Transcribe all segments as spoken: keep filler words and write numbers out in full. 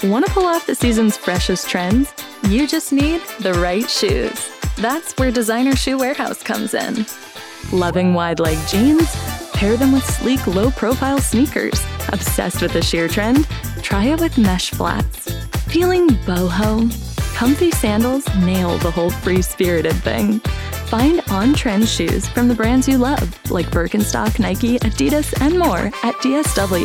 Want to pull off the season's freshest trends? You just need the right shoes. That's where Designer Shoe Warehouse comes in. Loving wide-leg jeans? Pair them with sleek, low-profile sneakers. Obsessed with the sheer trend? Try it with mesh flats. Feeling boho? Comfy sandals nail the whole free-spirited thing. Find on-trend shoes from the brands you love, like Birkenstock, Nike, Adidas, and more at D S W.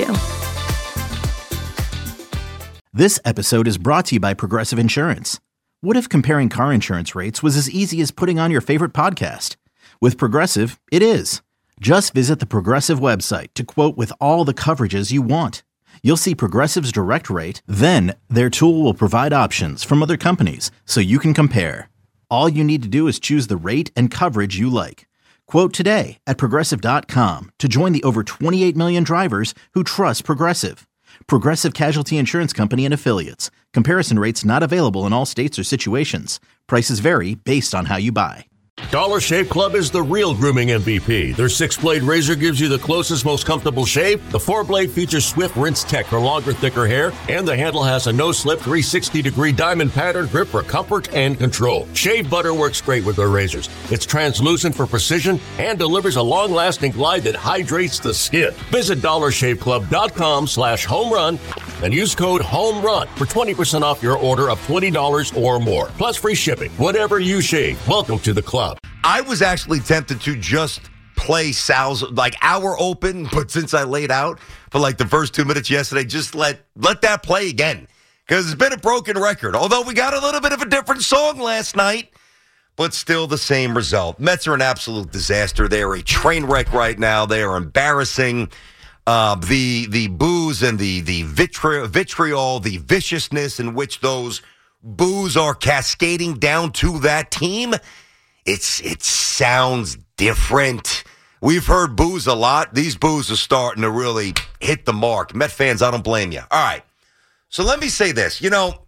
This episode is brought to you by Progressive Insurance. What if comparing car insurance rates was as easy as putting on your favorite podcast? With Progressive, it is. Just visit the Progressive website to quote with all the coverages you want. You'll see Progressive's direct rate, then their tool will provide options from other companies so you can compare. All you need to do is choose the rate and coverage you like. Quote today at Progressive dot com to join the over twenty-eight million drivers who trust Progressive. Progressive Casualty Insurance Company and Affiliates. Comparison rates not available in all states or situations. Prices vary based on how you buy. Dollar Shave Club is the real grooming M V P. Their six-blade razor gives you the closest, most comfortable shave. The four-blade features swift rinse tech for longer, thicker hair. And the handle has a no-slip three hundred sixty degree diamond pattern grip for comfort and control. Shave butter works great with their razors. It's translucent for precision and delivers a long-lasting glide that hydrates the skin. Visit dollar shave club dot com slash home run and use code HOMERUN for twenty percent off your order of twenty dollars or more. Plus free shipping. Whatever you shave, welcome to the club. I was actually tempted to just play Sal's, like, hour open, but since I laid out for, like, the first two minutes yesterday, just let let that play again. Because it's been a broken record. Although we got a little bit of a different song last night, but still the same result. Mets are an absolute disaster. They are a train wreck right now. They are embarrassing. Uh, the the boos and the, the vitri- vitriol, the viciousness in which those boos are cascading down to that team, It's it sounds different. We've heard boos a lot. These boos are starting to really hit the mark. Met fans, I don't blame you. All right. So let me say this. You know,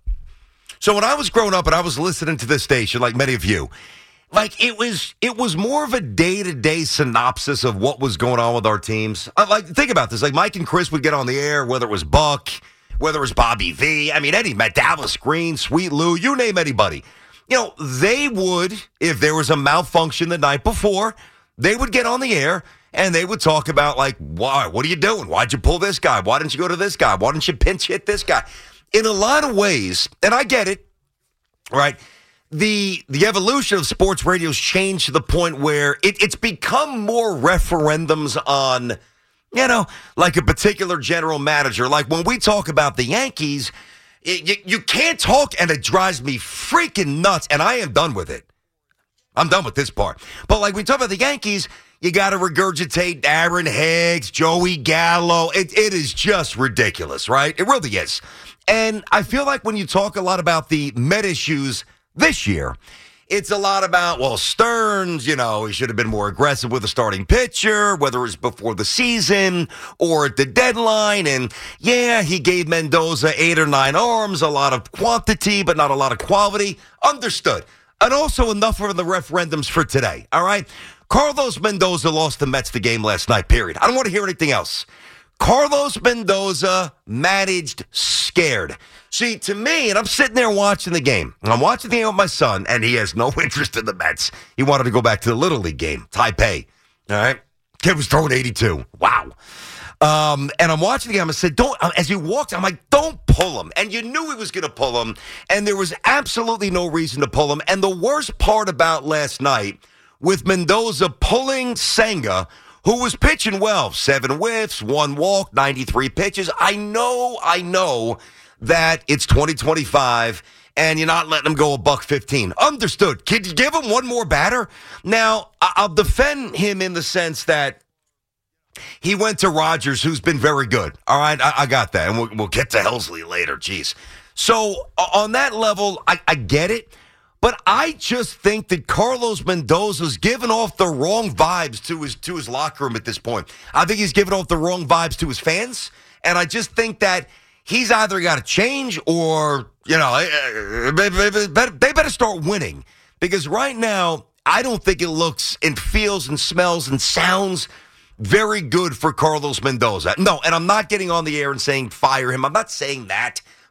so when I was growing up and I was listening to this station, like many of you, like it was it was more of a day-to-day synopsis of what was going on with our teams. I, like, think about this. Like, Mike and Chris would get on the air, whether it was Buck, whether it was Bobby V. I mean, Eddie, Matt Dallas Green, Sweet Lou, you name anybody. You know, they would, if there was a malfunction the night before, they would get on the air and they would talk about, like, why? What are you doing? Why'd you pull this guy? Why didn't you go to this guy? Why didn't you pinch hit this guy? In a lot of ways, and I get it, right, the the evolution of sports radio's changed to the point where it, it's become more referendums on, you know, like a particular general manager. Like when we talk about the Yankees, You, you can't talk, and it drives me freaking nuts, and I am done with it. I'm done with this part. But like we talk about the Yankees, you got to regurgitate Aaron Hicks, Joey Gallo. It, it is just ridiculous, right? It really is. And I feel like when you talk a lot about the Met issues this year, it's a lot about, well, Stearns, you know, he should have been more aggressive with the starting pitcher, whether it was before the season or at the deadline. And, yeah, he gave Mendoza eight or nine arms, a lot of quantity, but not a lot of quality. Understood. And also enough of the referendums for today, all right? Carlos Mendoza lost the Mets the game last night, period. I don't want to hear anything else. Carlos Mendoza managed scared. See, to me, and I'm sitting there watching the game. I'm watching the game with my son, and he has no interest in the Mets. He wanted to go back to the Little League game, Taipei. All right? Kid was throwing eighty-two. Wow. Um, and I'm watching the game. I said, don't, as he walked, I'm like, don't pull him. And you knew he was going to pull him, and there was absolutely no reason to pull him. And the worst part about last night, with Mendoza pulling Senga, who was pitching well, seven whiffs, one walk, ninety-three pitches. I know, I know that it's twenty twenty-five and you're not letting him go a buck fifteen. Understood. Could you give him one more batter? Now, I'll defend him in the sense that he went to Rogers, who's been very good. All right, I, I got that. And we'll, we'll get to Helsley later. Jeez. So on that level, I, I get it. But I just think that Carlos Mendoza's given off the wrong vibes to his to his locker room at this point. I think he's given off the wrong vibes to his fans. And I just think that he's either got to change or, you know, they better start winning. Because right now, I don't think it looks and feels and smells and sounds very good for Carlos Mendoza. No, and I'm not getting on the air and saying fire him. I'm not saying that.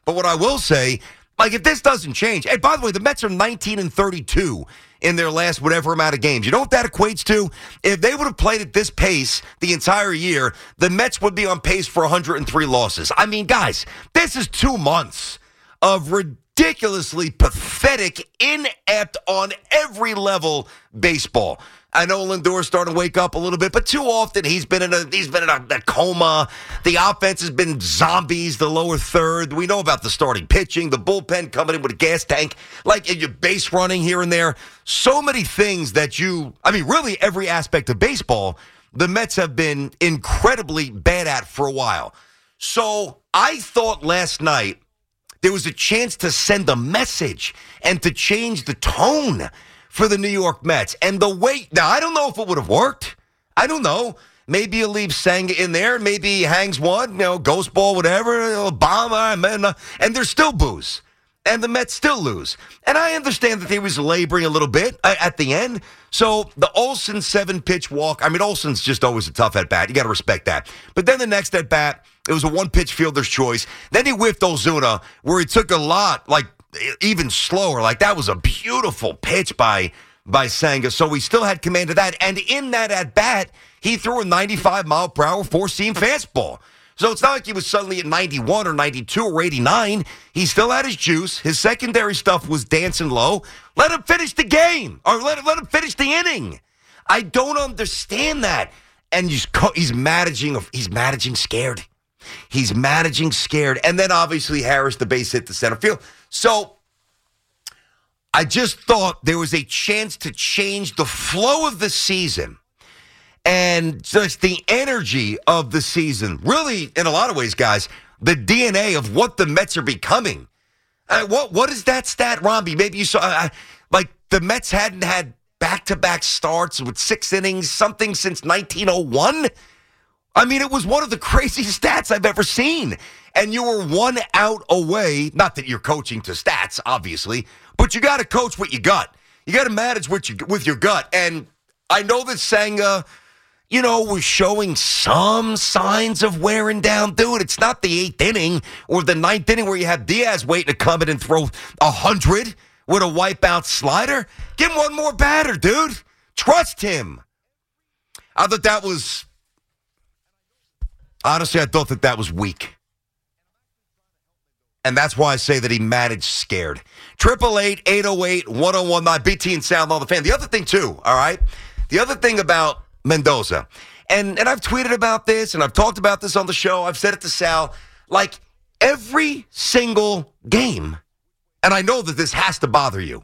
But what I will say, like, if this doesn't change, and by the way, the Mets are nineteen and thirty-two in their last whatever amount of games. You know what that equates to? If they would have played at this pace the entire year, the Mets would be on pace for one hundred three losses. I mean, guys, this is two months of ridiculously pathetic, inept on every level baseball. I know Lindor's starting to wake up a little bit, but too often he's been in a he's been in a, a coma. The offense has been zombies, the lower third. We know about the starting pitching, the bullpen coming in with a gas tank, like your base running here and there. So many things that you, I mean, really every aspect of baseball, the Mets have been incredibly bad at for a while. So I thought last night there was a chance to send a message and to change the tone for the New York Mets. And the way, now I don't know if it would have worked. I don't know. Maybe you leave Senga in there. Maybe he hangs one, you know, ghost ball, whatever, Obama, and there's still boos. And the Mets still lose. And I understand that he was laboring a little bit at the end. So the Olsen seven-pitch walk, I mean, Olsen's just always a tough at-bat. You got to respect that. But then the next at-bat, it was a one-pitch fielder's choice. Then he whiffed Ozuna, where he took a lot, like, even slower. Like, that was a beautiful pitch by by Senga. So we still had command of that. And in that at-bat, he threw a ninety-five mile per hour four-seam fastball. So it's not like he was suddenly at ninety-one or ninety-two or eighty-nine. He still had his juice. His secondary stuff was dancing low. Let him finish the game. Or let, let him finish the inning. I don't understand that. And he's, he's managing, he's managing scared. He's managing scared. And then obviously Harris, the base hit to center field. So I just thought there was a chance to change the flow of the season and just the energy of the season. Really, in a lot of ways, guys, the D N A of what the Mets are becoming. Uh, what What is that stat, Romby? Maybe you saw, uh, like, the Mets hadn't had back-to-back starts with six innings, something since nineteen oh one. I mean, it was one of the craziest stats I've ever seen. And you were one out away. Not that you're coaching to stats, obviously, but you got to coach what you got. You got to manage with your, with your gut. And I know that Senga, you know, was showing some signs of wearing down. Dude, it's not the eighth inning or the ninth inning where you have Diaz waiting to come in and throw one hundred with a wipeout slider. Give him one more batter, dude. Trust him. I thought that was... Honestly, I thought that that was weak. And that's why I say that he managed scared. triple eight, eight oh eight, one oh one nine, B T and Sal on the Fan. The other thing, too, all right? The other thing about Mendoza, and, and I've tweeted about this, and I've talked about this on the show. I've said it to Sal. Like, every single game, and I know that this has to bother you,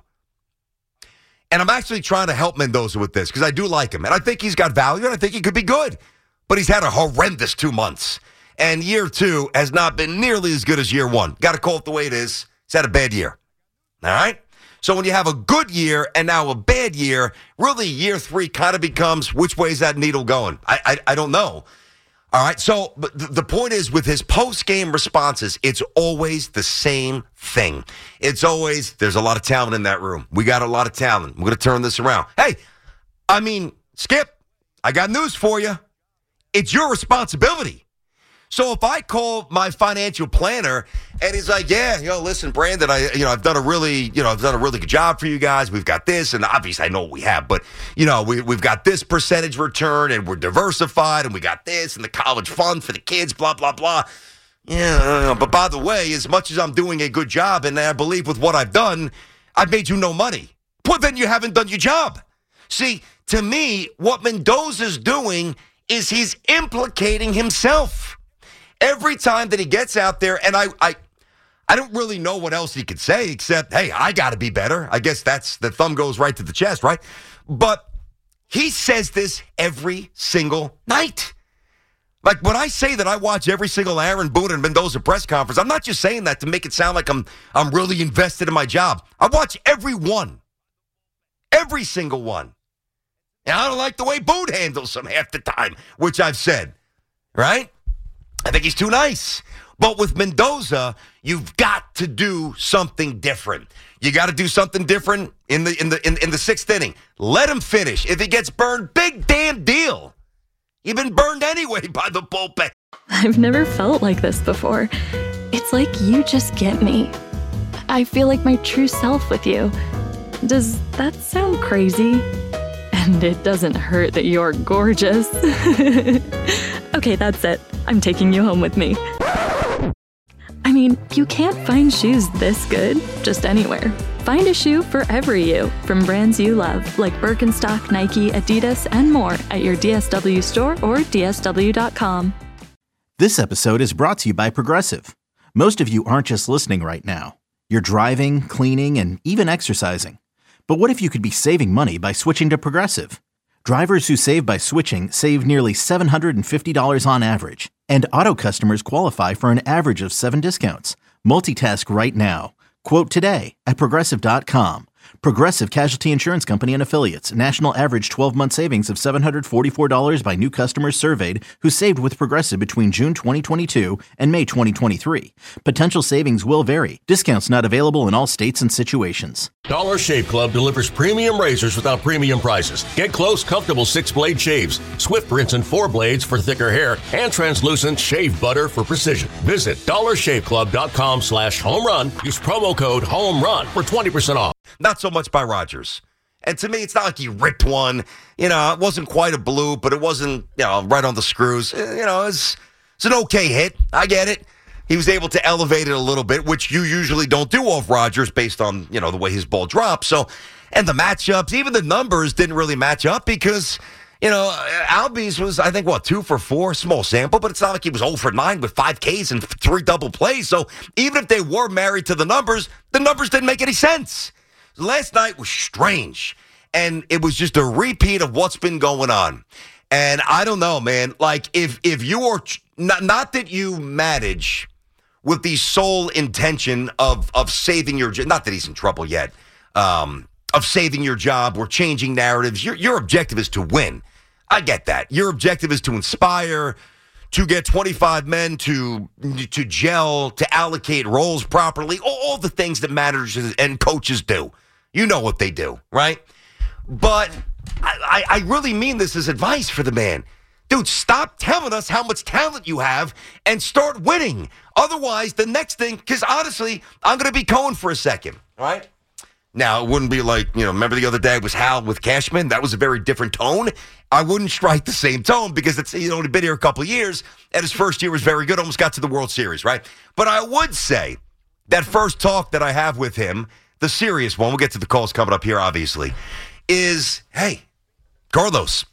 and I'm actually trying to help Mendoza with this because I do like him, and I think he's got value, and I think he could be good. But he's had a horrendous two months. And year two has not been nearly as good as year one. Got to call it the way it is. He's had a bad year. All right? So when you have a good year and now a bad year, really year three kind of becomes, which way is that needle going? I I, I don't know. All right? So but the, the point is, with his post-game responses, it's always the same thing. It's always, there's a lot of talent in that room. We got a lot of talent. We're going to turn this around. Hey, I mean, Skip, I got news for you. It's your responsibility. So if I call my financial planner and he's like, yeah, you know, listen, Brandon, I, you know, I've done a really, you know, I've done a really good job for you guys. We've got this, and obviously I know what we have, but you know, we, we've got this percentage return, and we're diversified, and we got this, and the college fund for the kids, blah, blah, blah. Yeah, but by the way, as much as I'm doing a good job, and I believe with what I've done, I've made you no money. Well, then you haven't done your job. See, to me, what Mendoza's doing is he's implicating himself. Every time that he gets out there, and I I, I don't really know what else he could say except, hey, I got to be better. I guess that's, the thumb goes right to the chest, right? But he says this every single night. Like, when I say that I watch every single Aaron Boone and Mendoza press conference, I'm not just saying that to make it sound like I'm I'm really invested in my job. I watch every one. Every single one. And I don't like the way Boone handles him half the time, which I've said, right? I think he's too nice. But with Mendoza, you've got to do something different. You got to do something different in the in the in, in the sixth inning. Let him finish. If he gets burned, big damn deal. You've been burned anyway by the bullpen. I've never felt like this before. It's like you just get me. I feel like my true self with you. Does that sound crazy? And it doesn't hurt that you're gorgeous. Okay, that's it. I'm taking you home with me. I mean, you can't find shoes this good just anywhere. Find a shoe for every you from brands you love, like Birkenstock, Nike, Adidas, and more at your D S W store or D S W dot com. This episode is brought to you by Progressive. Most of you aren't just listening right now. You're driving, cleaning, and even exercising. But what if you could be saving money by switching to Progressive? Drivers who save by switching save nearly seven hundred fifty dollars on average. And auto customers qualify for an average of seven discounts. Multitask right now. Quote today at Progressive dot com. Progressive Casualty Insurance Company and Affiliates. National average twelve-month savings of seven hundred forty-four dollars by new customers surveyed who saved with Progressive between June twenty twenty-two and May twenty twenty-three. Potential savings will vary. Discounts not available in all states and situations. Dollar Shave Club delivers premium razors without premium prices. Get close, comfortable six-blade shaves, swift rinse and four blades for thicker hair, and translucent shave butter for precision. Visit dollar shave club dot com slash home run. Use promo code HOMERUN for twenty percent off. Not so much by Rodgers. And to me, it's not like he ripped one. You know, it wasn't quite a blue, but it wasn't, you know, right on the screws. You know, it's, it's an okay hit. I get it. He was able to elevate it a little bit, which you usually don't do off Rodgers based on, you know, the way his ball drops. So, and the matchups, even the numbers didn't really match up because, you know, Albies was, I think, what, two for four, small sample, but it's not like he was oh for nine with five Ks and three double plays. So even if they were married to the numbers, the numbers didn't make any sense. Last night was strange, and it was just a repeat of what's been going on. And I don't know, man, like if if you are, not, not that you manage with the sole intention of of saving your, not that he's in trouble yet, um, of saving your job or changing narratives. Your, your objective is to win. I get that. Your objective is to inspire, to get twenty-five men to to gel, to allocate roles properly, all, all the things that managers and coaches do. You know what they do, right? But I, I really mean this as advice for the man. Dude, stop telling us how much talent you have and start winning. Otherwise, the next thing, because honestly, I'm going to be Cohen for a second, all right? Now, it wouldn't be like, you know, remember the other day was Hal with Cashman? That was a very different tone. I wouldn't strike the same tone because it's, he's only been here a couple of years, and his first year was very good, almost got to the World Series, right? But I would say that first talk that I have with him, the serious one, we'll get to the calls coming up here, obviously, is, hey, Carlos,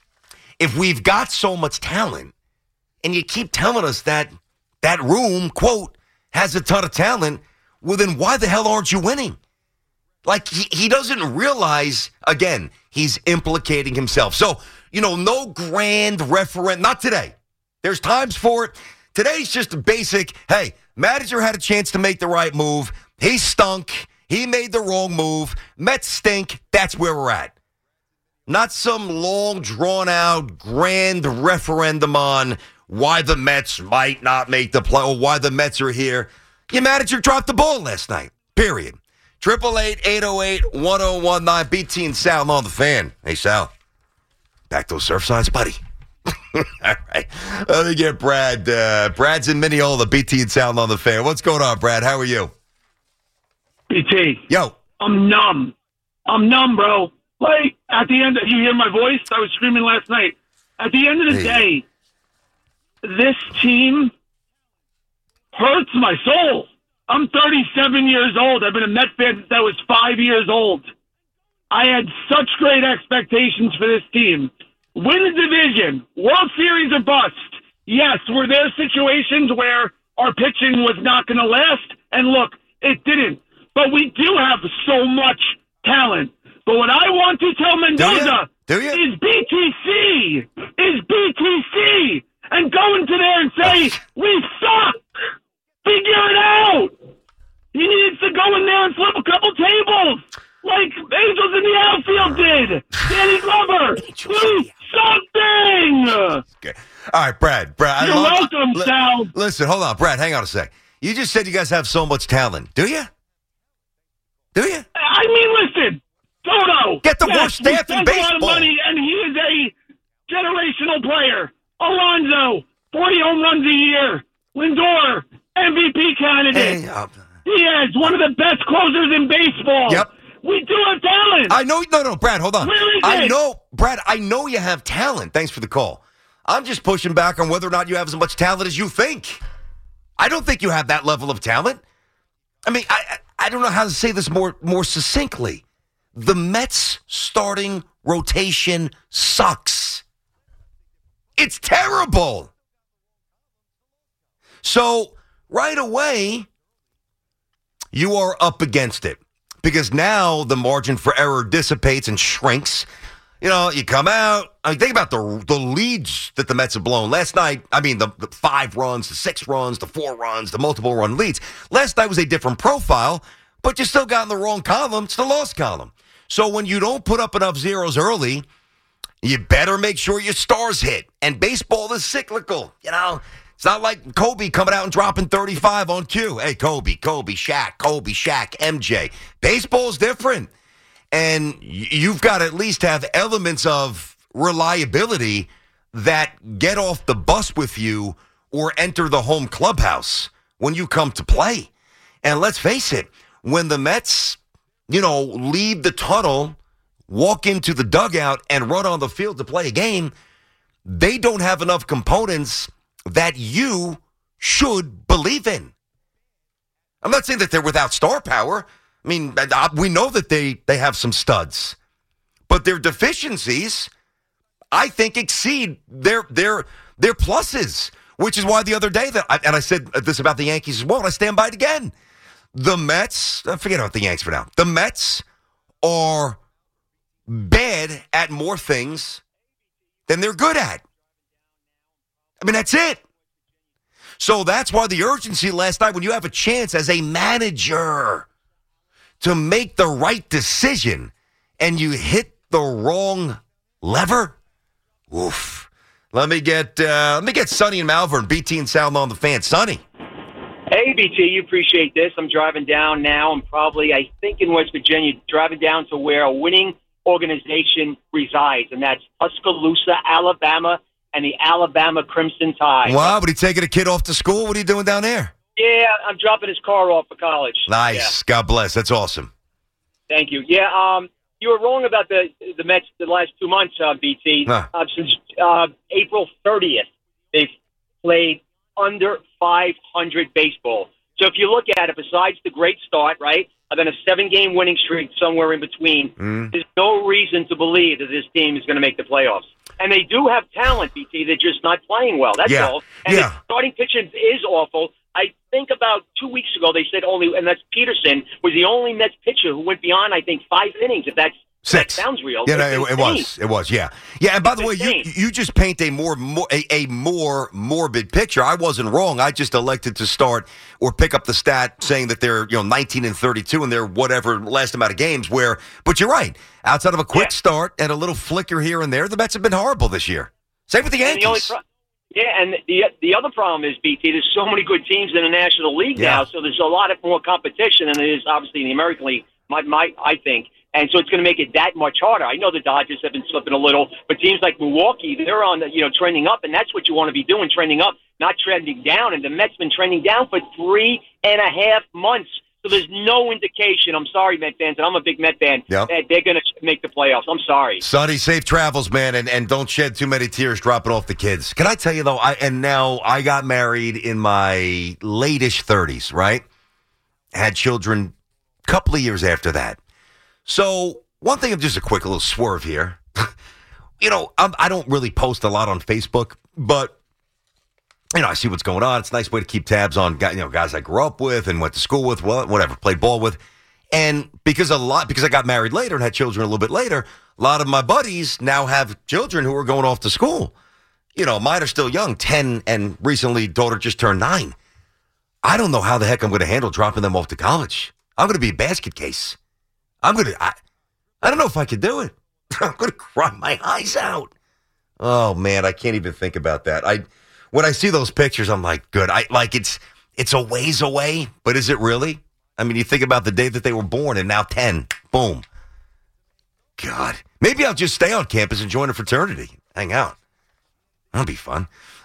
if we've got so much talent and you keep telling us that that room, quote, has a ton of talent, well, then why the hell aren't you winning? Like, he, he doesn't realize, again, he's implicating himself. So, you know, no grand referent, not today. There's times for it. Today's just a basic, hey, manager had a chance to make the right move. He stunk. He made the wrong move. Mets stink. That's where we're at. Not some long, drawn-out, grand referendum on why the Mets might not make the play or why the Mets are here. Your manager dropped the ball last night, period. triple eight, eight oh eight, one oh one nine, B T and Sal on the Fan. Hey, Sal, back those surf signs, buddy. All right. Let me get Brad. Uh, Brad's in Mineola, B T and Sal on the Fan. What's going on, Brad? How are you? B T. Yo. I'm numb. I'm numb, bro. Like, at the end, you hear my voice? I was screaming last night. At the end of the hey. day, this team hurts my soul. I'm thirty-seven years old. I've been a Met fan since I was five years old. I had such great expectations for this team. Win the division. World Series or bust. Yes, were there situations where our pitching was not going to last? And look, it didn't. But we do have so much talent. But what I want to tell Mendoza do you? Do you? is B T C. Is B T C. And go into there and say, we suck. Figure it out. He needs to go in there and flip a couple tables. Like Angels in the outfield did. Danny Glover. Do something. Okay. All right, Brad. Brad, You're I love, welcome, li- Sal. Listen, hold on. Brad, hang on a sec. You just said you guys have so much talent. Do you? Do you? I mean, listen. Toto. Get the yes, worst staff in we spent a lot of baseball. money, and he is a generational player. Alonso, forty home runs a year. Lindor, M V P candidate. Hey, uh, He is one of the best closers in baseball. Yep. We do have talent. I know. No, no, Brad, hold on. Where is I it? know, Brad, I know you have talent. Thanks for the call. I'm just pushing back on whether or not you have as much talent as you think. I don't think you have that level of talent. I mean, I I, I don't know how to say this more, more succinctly. The Mets starting rotation sucks. It's terrible. So, right away, you are up against it because now the margin for error dissipates and shrinks. You know, you come out. I mean, think about the the leads that the Mets have blown. Last night, I mean, the, the five runs, the six runs, the four runs, the multiple run leads. Last night was a different profile, but you still got in the wrong column. It's the loss column. So when you don't put up enough zeros early, you better make sure your stars hit. And baseball is cyclical, you know. It's not like Kobe coming out and dropping thirty-five on cue. Hey, Kobe, Kobe, Shaq, Kobe, Shaq, M J. Baseball's different. And you've got to at least have elements of reliability that get off the bus with you or enter the home clubhouse when you come to play. And let's face it, when the Mets, you know, leave the tunnel, walk into the dugout, and run on the field to play a game, they don't have enough components that you should believe in. I'm not saying that they're without star power. I mean, we know that they, they have some studs. But their deficiencies, I think, exceed their their their pluses, which is why the other day, that I, and I said this about the Yankees as well, and I stand by it again. The Mets, forget about the Yanks for now. The Mets are bad at more things than they're good at. I mean, that's it. So that's why the urgency last night, when you have a chance as a manager to make the right decision and you hit the wrong lever, oof. Let me get uh, let me get Sonny and Malvern, B T and Sal on the Fan. Sonny. Hey, B T, you appreciate this. I'm driving down now. I'm probably, I think, in West Virginia, driving down to where a winning organization resides, and that's Tuscaloosa, Alabama, and the Alabama Crimson Tide. Wow, but he taking a kid off to school? What are you doing down there? Yeah, I'm dropping his car off for college. Nice. Yeah. God bless. That's awesome. Thank you. Yeah, um, you were wrong about the the Mets the last two months, uh, B T. Huh. Uh, since uh, April thirtieth, they've played under five hundred baseball. So if you look at it, besides the great start, right, and then a seven-game winning streak somewhere in between, mm. there's no reason to believe that this team is going to make the playoffs. And they do have talent, B T. They're just not playing well. That's yeah. all. And yeah. the starting pitching is awful. I think about two weeks ago they said only, and that's Peterson, was the only Mets pitcher who went beyond, I think, five innings, if that's Six. That sounds real. Yeah, no, it, it was. It was, yeah. Yeah, and by the way, you you just paint a more, more a, a more morbid picture. I wasn't wrong. I just elected to start or pick up the stat saying that they're, you know, nineteen and thirty-two and they're whatever last amount of games where, but you're right. Outside of a quick yeah. start and a little flicker here and there, the Mets have been horrible this year. Same with the Yankees. And the pro- yeah, and the the other problem is, B T, there's so many good teams in the National League yeah. now, so there's a lot of more competition than there is obviously in the American League, my, my, I think. And so it's going to make it that much harder. I know the Dodgers have been slipping a little, but teams like Milwaukee, they're on the, you know, trending up, and that's what you want to be doing, trending up, not trending down. And the Mets been trending down for three and a half months. So there's no indication, I'm sorry, Met fans, and I'm a big Met fan, yep. that they're going to make the playoffs. I'm sorry. Sonny, safe travels, man, and, and don't shed too many tears dropping off the kids. Can I tell you, though, I and now I got married in my late-ish thirties, right? Had children a couple of years after that. So one thing, just a quick little swerve here. you know, I'm, I don't really post a lot on Facebook, but, you know, I see what's going on. It's a nice way to keep tabs on, you know, guys I grew up with and went to school with, whatever, played ball with. And because a lot, because I got married later and had children a little bit later, a lot of my buddies now have children who are going off to school. You know, mine are still young, ten, and recently daughter just turned nine. I don't know how the heck I'm going to handle dropping them off to college. I'm going to be a basket case. I'm going to, I, I don't know if I could do it. I'm going to cry my eyes out. Oh, man, I can't even think about that. I, when I see those pictures, I'm like, good. I like it's, it's a ways away, but is it really? I mean, you think about the day that they were born and now ten, boom. God, maybe I'll just stay on campus and join a fraternity, hang out. That'll be fun.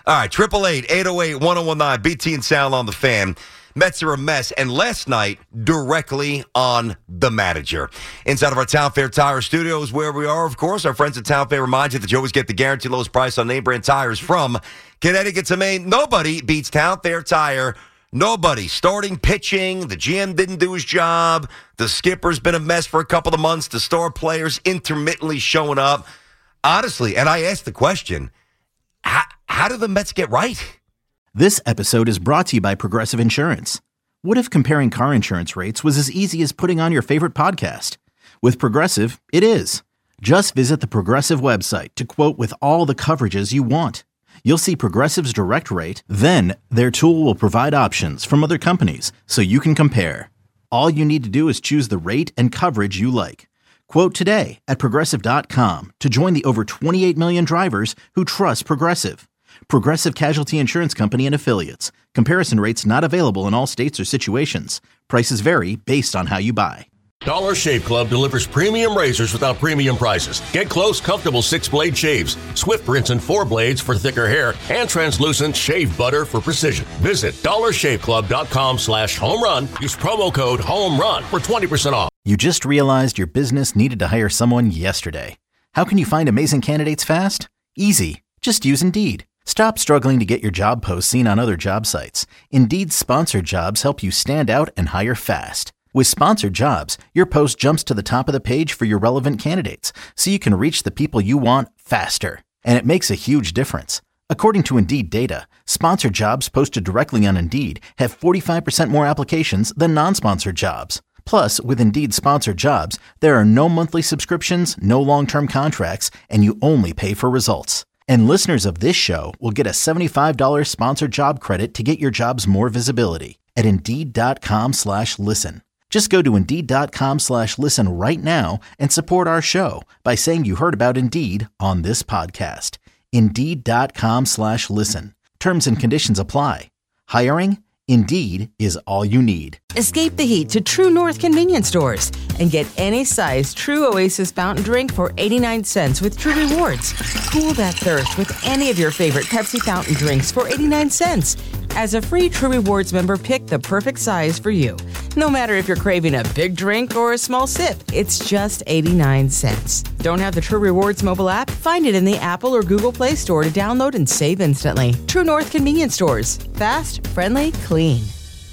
All right, triple eight, eight oh eight, one oh one nine, B T and Sal on the Fan. Mets are a mess, and last night, directly on the manager. Inside of our Town Fair Tire Studios, where we are, of course, our friends at Town Fair remind you that you always get the guaranteed lowest price on name brand tires from Connecticut to Maine. Nobody beats Town Fair Tire. Nobody. Starting pitching, the G M didn't do his job, the skipper's been a mess for a couple of months, the star players intermittently showing up. Honestly, and I asked the question, how, how do the Mets get right? This episode is brought to you by Progressive Insurance. What if comparing car insurance rates was as easy as putting on your favorite podcast? With Progressive, it is. Just visit the Progressive website to quote with all the coverages you want. You'll see Progressive's direct rate, then their tool will provide options from other companies so you can compare. All you need to do is choose the rate and coverage you like. Quote today at Progressive dot com to join the over twenty-eight million drivers who trust Progressive. Progressive Casualty Insurance Company and Affiliates. Comparison rates not available in all states or situations. Prices vary based on how you buy. Dollar Shave Club delivers premium razors without premium prices. Get close, comfortable six-blade shaves, swift rinse and four blades for thicker hair, and translucent shave butter for precision. Visit dollar shave club dot com slash home run. Use promo code HOMERUN for twenty percent off. You just realized your business needed to hire someone yesterday. How can you find amazing candidates fast? Easy. Just use Indeed. Stop struggling to get your job posts seen on other job sites. Indeed's sponsored jobs help you stand out and hire fast. With sponsored jobs, your post jumps to the top of the page for your relevant candidates, so you can reach the people you want faster. And it makes a huge difference. According to Indeed data, sponsored jobs posted directly on Indeed have forty-five percent more applications than non-sponsored jobs. Plus, with Indeed sponsored jobs, there are no monthly subscriptions, no long-term contracts, and you only pay for results. And listeners of this show will get a seventy-five dollars sponsored job credit to get your jobs more visibility at Indeed.com slash listen. Just go to Indeed.com slash listen right now and support our show by saying you heard about Indeed on this podcast. Indeed.com slash listen. Terms and conditions apply. Hiring? Indeed is all you need. Escape the heat to True North convenience stores and get any size True Oasis fountain drink for eighty-nine cents with True Rewards. Cool that thirst with any of your favorite Pepsi fountain drinks for eighty-nine cents. As a free True Rewards member, pick the perfect size for you. No matter if you're craving a big drink or a small sip, it's just eighty-nine cents. Don't have the True Rewards mobile app? Find it in the Apple or Google Play Store to download and save instantly. True North convenience stores. Fast, friendly, clean.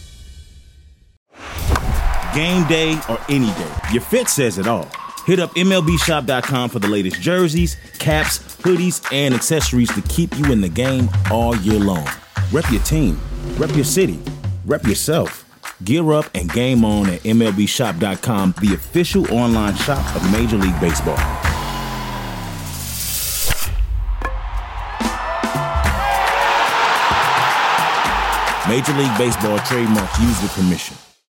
Game day or any day, your fit says it all. Hit up M L B shop dot com for the latest jerseys, caps, hoodies, and accessories to keep you in the game all year long. Rep your team, rep your city, rep yourself. Gear up and game on at M L B shop dot com, the official online shop of Major League Baseball. Major League Baseball trademarks used with permission.